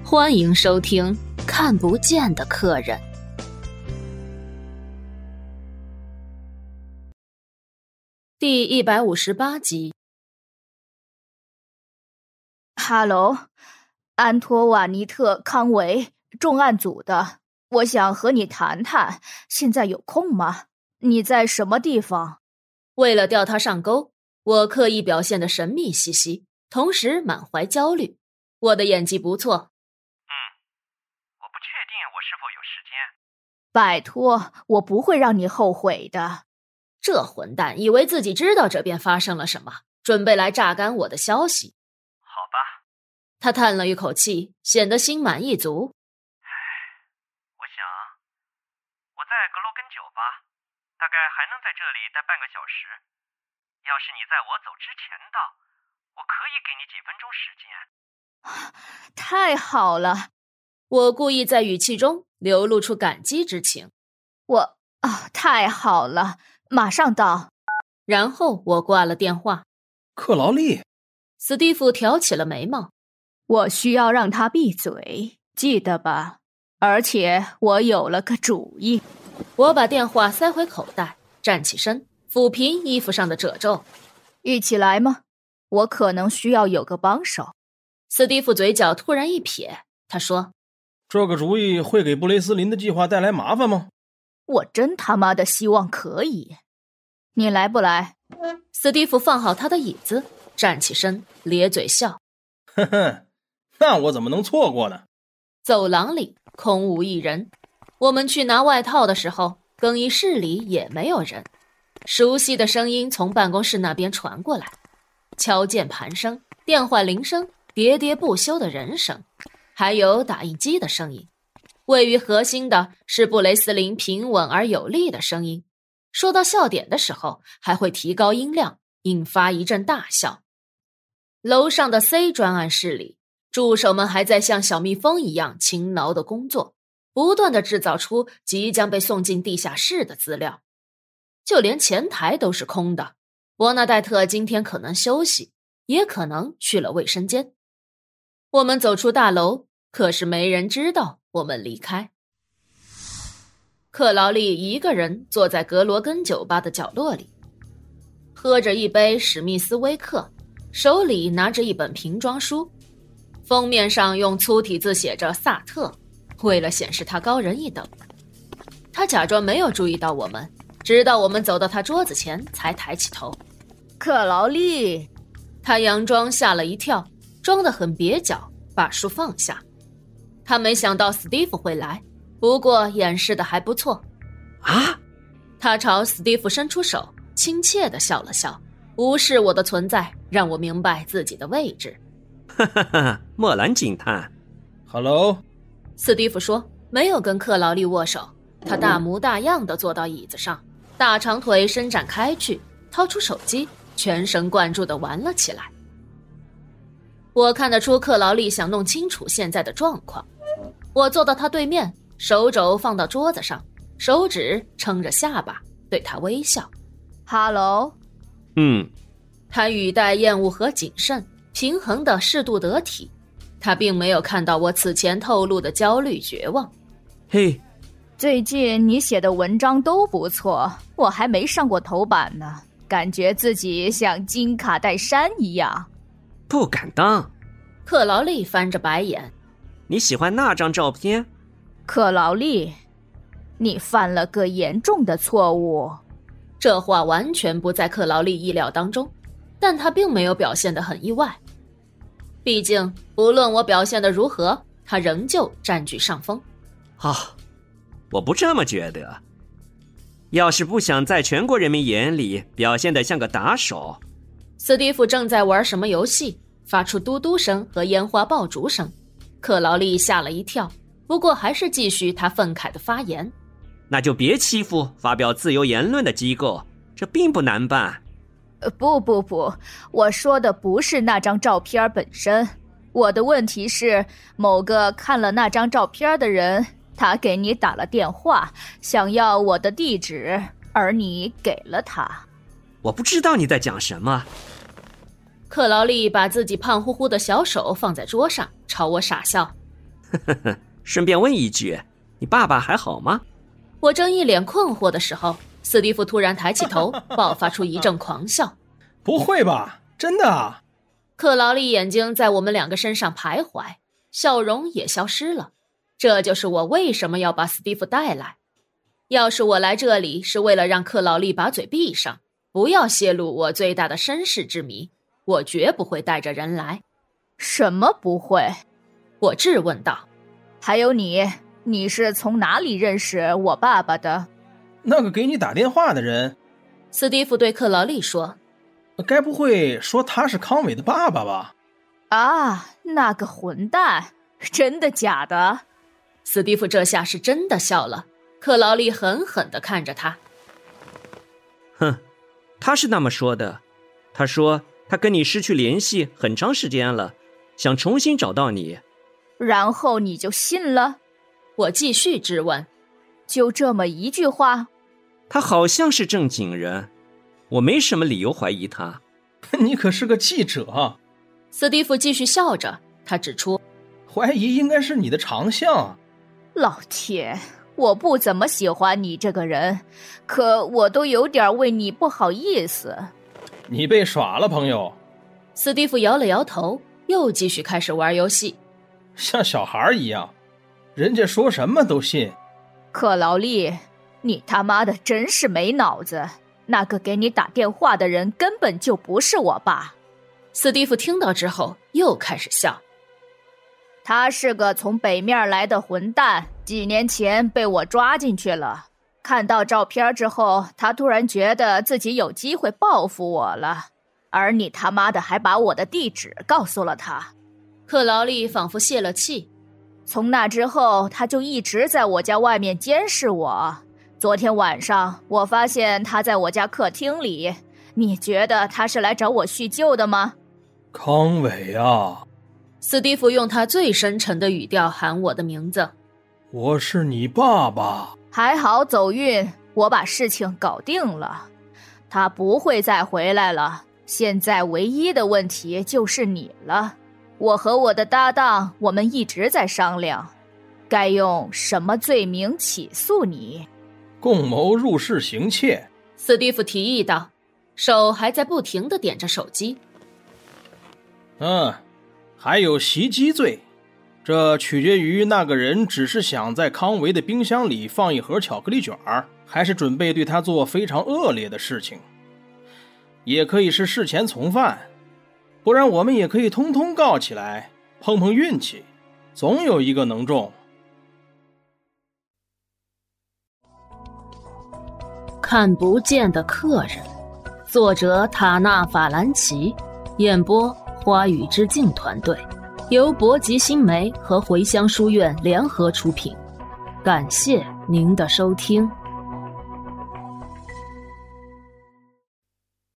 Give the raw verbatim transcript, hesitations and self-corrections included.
欢迎收听《看不见的客人》第一百五十八集。 哈喽，安托瓦尼特·康维，重案组的，我想和你谈谈，现在有空吗？你在什么地方？ 为了钓他上钩，我刻意表现得神秘兮兮，同时满怀焦虑。我的演技不错。 嗯，我不确定我是否有时间。 拜托，我不会让你后悔的。 这混蛋以为自己知道这边发生了什么，准备来榨干我的消息。 好吧。 他叹了一口气，显得心满意足。 唉，我想我在格罗根酒吧，大概还能在这里待半个小时。要是你在我走之前到，我可以给你几分钟时间。 太好了。 我故意在语气中流露出感激之情。 我啊，太好了，马上到。 然后我挂了电话。 克劳利， 史蒂夫挑起了眉毛。 我需要让他闭嘴，记得吧？而且我有了个主意。 我把电话塞回口袋，站起身，抚平衣服上的褶皱。 一起来吗？我可能需要有个帮手。 史蒂夫嘴角突然一撇，他说： 这个主意会给布雷斯林的计划带来麻烦吗？ 我真他妈的希望可以。你来不来？ 史蒂夫放好他的椅子，站起身，咧嘴笑。 呵呵，那我怎么能错过呢？ 走廊里空无一人。我们去拿外套的时候，更衣室里也没有人。熟悉的声音从办公室那边传过来，敲键盘声、电话铃声、喋喋不休的人声，还有打印机的声音。位于核心的是布雷斯林平稳而有力的声音，说到笑点的时候还会提高音量，引发一阵大笑。楼上的 C 专案室里，助手们还在像小蜜蜂一样勤劳地工作，不断地制造出即将被送进地下室的资料。就连前台都是空的，伯纳戴特今天可能休息，也可能去了卫生间。我们走出大楼，可是没人知道我们离开。克劳利一个人坐在格罗根酒吧的角落里，喝着一杯史密斯威克，手里拿着一本瓶装书，封面上用粗体字写着萨特，为了显示他高人一等。他假装没有注意到我们，直到我们走到他桌子前才抬起头。 克劳利。 他佯装吓了一跳，装得很蹩脚，把书放下。他没想到史蒂夫会来，不过掩饰得还不错。 啊！ 他朝史蒂夫伸出手，亲切地笑了笑，无视我的存在，让我明白自己的位置。 哈哈哈，莫兰警探。 Hello。 史蒂夫说，没有跟克劳利握手。他大模大样地坐到椅子上，大长腿伸展开去，掏出手机，全神贯注地玩了起来。我看得出克劳利想弄清楚现在的状况。我坐到他对面，手肘放到桌子上，手指撑着下巴，对他微笑。 哈喽。 嗯。 他语带厌恶和谨慎，平衡的适度得体。他并没有看到我此前透露的焦虑绝望。 嘿， 最近你写的文章都不错，我还没上过头版呢，感觉自己像金卡戴珊一样。 不敢当。 克劳利翻着白眼。 你喜欢那张照片？ 克劳利，你犯了个严重的错误。 这话完全不在克劳利意料当中，但他并没有表现得很意外。毕竟不论我表现得如何，他仍旧占据上风。 啊、哦，我不这么觉得。要是不想在全国人民眼里表现得像个打手。 斯蒂夫正在玩什么游戏，发出嘟嘟声和烟花爆竹声。克劳利吓了一跳，不过还是继续他愤慨的发言。 那就别欺负发表自由言论的机构，这并不难办。 呃，不不不，我说的不是那张照片本身，我的问题是某个看了那张照片的人，他给你打了电话，想要我的地址，而你给了他。 我不知道你在讲什么。 克劳利把自己胖乎乎的小手放在桌上，朝我傻笑。 呵呵，顺便问一句，你爸爸还好吗？ 我正一脸困惑的时候，斯蒂夫突然抬起头，爆发出一阵狂笑。 不会吧，真的啊？ 克劳利眼睛在我们两个身上徘徊，笑容也消失了。这就是我为什么要把斯蒂夫带来。要是我来这里是为了让克劳利把嘴闭上，不要泄露我最大的身世之谜，我绝不会带着人来。 什么不会？ 我质问道。 还有你，你是从哪里认识我爸爸的？ 那个给你打电话的人。 斯蒂夫对克劳利说。 该不会说他是康伟的爸爸吧？ 啊，那个混蛋，真的假的？ 斯蒂夫这下是真的笑了。克劳利狠狠地看着他。 哼，他是那么说的。他说他跟你失去联系很长时间了，想重新找到你。 然后你就信了？ 我继续质问。 就这么一句话？ 他好像是正经人，我没什么理由怀疑他。 你可是个记者。 斯蒂夫继续笑着，他指出， 怀疑应该是你的长项。 老天，我不怎么喜欢你这个人，可我都有点为你不好意思。 你被耍了，朋友。 斯蒂夫摇了摇头，又继续开始玩游戏。 像小孩一样，人家说什么都信。 克劳利，你他妈的真是没脑子。那个给你打电话的人根本就不是我爸。 斯蒂夫听到之后又开始笑。 他是个从北面来的混蛋，几年前被我抓进去了。看到照片之后，他突然觉得自己有机会报复我了，而你他妈的还把我的地址告诉了他。 克劳利仿佛泄了气。 从那之后，他就一直在我家外面监视我。昨天晚上，我发现他在我家客厅里。你觉得他是来找我叙旧的吗？ 康伟啊！ 斯蒂夫用他最深沉的语调喊我的名字。 我是你爸爸。 还好走运，我把事情搞定了。他不会再回来了。现在唯一的问题就是你了。我和我的搭档，我们一直在商量，该用什么罪名起诉你。 共谋入室行窃， 斯蒂夫提议道，手还在不停地点着手机。 嗯，还有袭击罪，这取决于那个人只是想在康维的冰箱里放一盒巧克力卷儿，还是准备对他做非常恶劣的事情。也可以是事前从犯，不然我们也可以通通告起来，碰碰运气，总有一个能中。 看不见的客人，作者塔纳法兰奇，演播花语之境团队，由博吉新媒和茴香书院联合出品。感谢您的收听。